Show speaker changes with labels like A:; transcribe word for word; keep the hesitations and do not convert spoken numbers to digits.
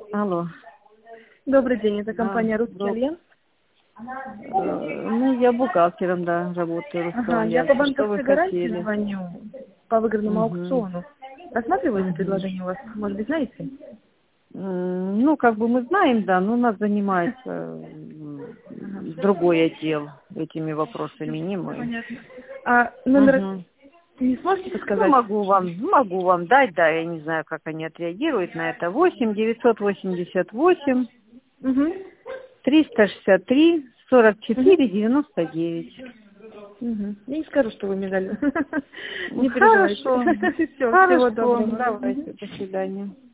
A: Алло.
B: Добрый день, это
A: Да,
B: компания «Русский
A: доб-
B: Альянс».
A: э, Ну, я бухгалтером, да, работаю, Русского
B: Ага, я по
A: Альянса. Что вы
B: банковской гарантии
A: хотели?
B: звоню по выгодному
A: Угу.
B: аукциону. Рассматривали
A: Угу.
B: предложение у вас? Может быть, знаете?
A: Ну, как бы мы знаем, да, но у нас занимается м,
B: Ага.
A: другой отдел этими вопросами, не
B: Всё
A: мы.
B: понятно. А номер
A: Угу.
B: не сможете
A: Ну,
B: подсказать?
A: могу вам, могу вам дать, да, я не знаю, как они отреагируют на это. восемь девятьсот восемьдесят восемь
B: Угу.
A: триста шестьдесят три сорок
B: Угу.
A: четыре девяносто девять.
B: Угу. Я не скажу, что вы мигали.
A: Ну,
B: Не переживайте.
A: хорошо,
B: Все, всего
A: хорошо,
B: доброго.
A: давайте,
B: Мгм.
A: до свидания.